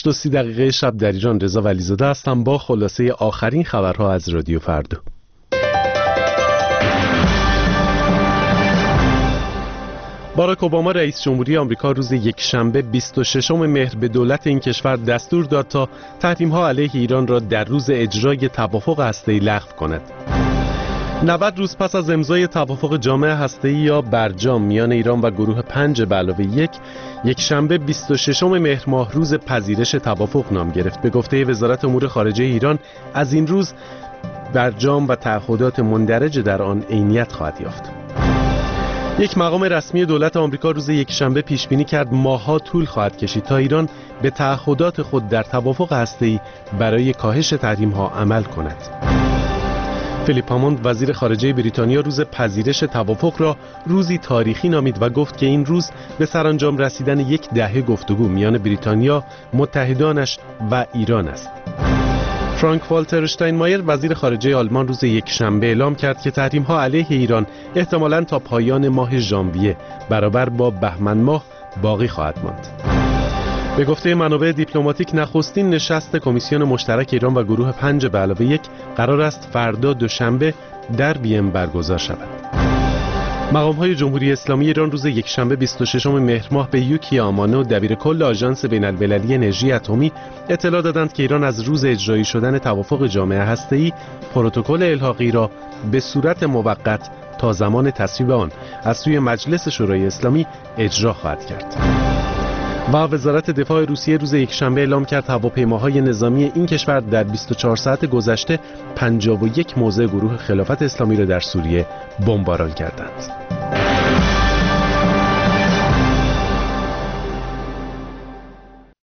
8:30 شب در ایران. رضا ولیزاده هستم با خلاصه آخرین خبرها از رادیو فردا. باراک اوباما رئیس جمهوری آمریکا روز یکشنبه 26 مهر به دولت این کشور دستور داد تا تحریم‌ها علیه ایران را در روز اجرای توافق هسته‌ای لغو کند. 90 روز پس از امضای توافق جامع هسته‌ای یا برجام میان ایران و گروه 5+1، یکشنبه 26 مهر ماه روز پذیرش توافق نام گرفت. به گفته وزارت امور خارجه ایران، از این روز برجام و تعهدات مندرج در آن عینیت خواهد یافت. یک مقام رسمی دولت آمریکا روز یکشنبه پیش بینی کرد ماه‌ها طول خواهد کشید تا ایران به تعهدات خود در توافق هسته‌ای برای کاهش تحریم‌ها عمل کند. فیلیپ هاموند وزیر خارجه بریتانیا روز پذیرش توافق را روزی تاریخی نامید و گفت که این روز به سرانجام رسیدن یک دهه گفتگو میان بریتانیا، متحدانش و ایران است. فرانک والتر اشتاینمایر وزیر خارجه آلمان روز یکشنبه اعلام کرد که تحریم‌ها علیه ایران احتمالاً تا پایان ماه ژانویه برابر با بهمن ماه باقی خواهد ماند. به گفته منابع دیپلماتیک، نخستین نشست کمیسیون مشترک ایران و گروه 5+1 قرار است فردا دوشنبه در وین برگزار شود. مقام‌های جمهوری اسلامی ایران روز یکشنبه 26 مهر ماه به یوکی آمانو، دبیرکل آژانس بین‌المللی انرژی اتمی، اطلاع دادند که ایران از روز اجرایی شدن توافق جامع هسته‌ای پروتکل الحاقی را به صورت موقت تا زمان تصویب آن از سوی مجلس شورای اسلامی اجرا خواهد کرد. و وزارت دفاع روسیه روز یکشنبه اعلام کرد هواپیماهای نظامی این کشور در 24 ساعت گذشته 51 موضع گروه خلافت اسلامی را در سوریه بمباران کردند.